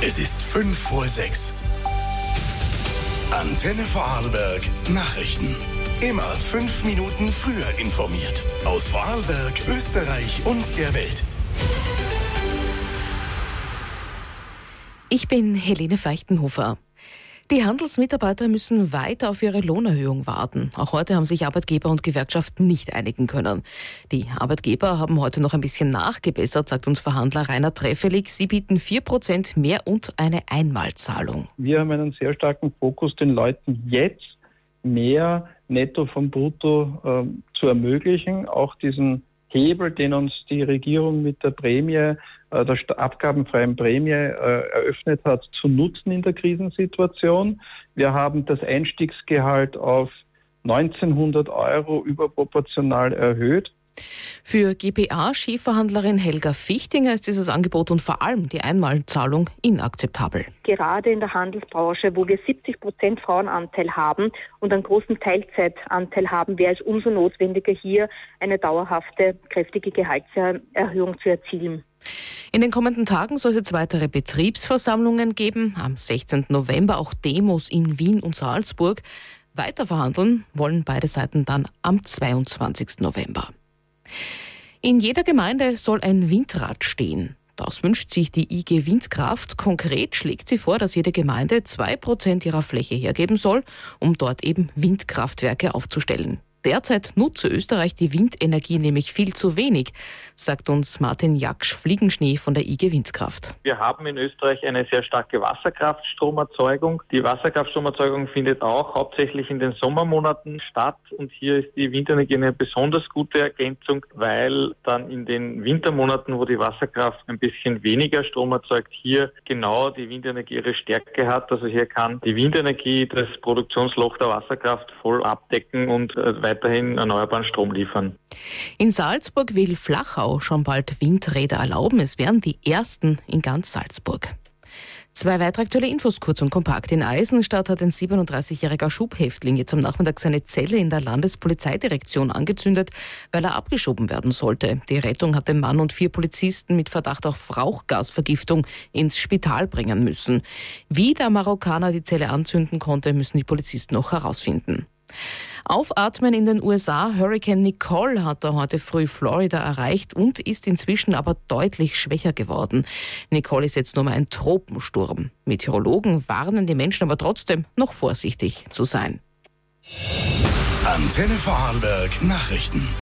Es ist 5:05. Antenne Vorarlberg Nachrichten. Immer 5 Minuten früher informiert. Aus Vorarlberg, Österreich und der Welt. Ich bin Helene Feichtenhofer. Die Handelsmitarbeiter müssen weiter auf ihre Lohnerhöhung warten. Auch heute haben sich Arbeitgeber und Gewerkschaften nicht einigen können. Die Arbeitgeber haben heute noch ein bisschen nachgebessert, sagt uns Verhandler Rainer Treffelig. Sie bieten 4% mehr und eine Einmalzahlung. Wir haben einen sehr starken Fokus, den Leuten jetzt mehr Netto vom Brutto zu ermöglichen. Auch diesen Hebel, den uns die Regierung mit der Prämie, der abgabenfreien Prämie eröffnet hat, zu nutzen in der Krisensituation. Wir haben das Einstiegsgehalt auf 1900 € überproportional erhöht. Für GPA-Chefverhandlerin Helga Fichtinger ist dieses Angebot und vor allem die Einmalzahlung inakzeptabel. Gerade in der Handelsbranche, wo wir 70% Frauenanteil haben und einen großen Teilzeitanteil haben, wäre es umso notwendiger, hier eine dauerhafte, kräftige Gehaltserhöhung zu erzielen. In den kommenden Tagen soll es jetzt weitere Betriebsversammlungen geben. Am 16. November auch Demos in Wien und Salzburg. Weiter verhandeln wollen beide Seiten dann am 22. November. In jeder Gemeinde soll ein Windrad stehen. Das wünscht sich die IG Windkraft. Konkret schlägt sie vor, dass jede Gemeinde 2% ihrer Fläche hergeben soll, um dort eben Windkraftwerke aufzustellen. Derzeit nutze Österreich die Windenergie nämlich viel zu wenig, sagt uns Martin Jaksch-Fliegenschnee von der IG Windkraft. Wir haben in Österreich eine sehr starke Wasserkraftstromerzeugung. Die Wasserkraftstromerzeugung findet auch hauptsächlich in den Sommermonaten statt. Und hier ist die Windenergie eine besonders gute Ergänzung, weil dann in den Wintermonaten, wo die Wasserkraft ein bisschen weniger Strom erzeugt, hier genau die Windenergie ihre Stärke hat. Also hier kann die Windenergie das Produktionsloch der Wasserkraft voll abdecken und weiterhin erneuerbaren Strom liefern. In Salzburg will Flachau schon bald Windräder erlauben. Es wären die ersten in ganz Salzburg. 2 weitere aktuelle Infos kurz und kompakt. In Eisenstadt hat ein 37-jähriger Schubhäftling jetzt am Nachmittag seine Zelle in der Landespolizeidirektion angezündet, weil er abgeschoben werden sollte. Die Rettung hat den Mann und 4 Polizisten mit Verdacht auf Rauchgasvergiftung ins Spital bringen müssen. Wie der Marokkaner die Zelle anzünden konnte, müssen die Polizisten noch herausfinden. Aufatmen in den USA. Hurricane Nicole hat da heute früh Florida erreicht und ist inzwischen aber deutlich schwächer geworden. Nicole ist jetzt nur mal ein Tropensturm. Meteorologen warnen die Menschen aber trotzdem, noch vorsichtig zu sein. Antenne Vorarlberg Nachrichten.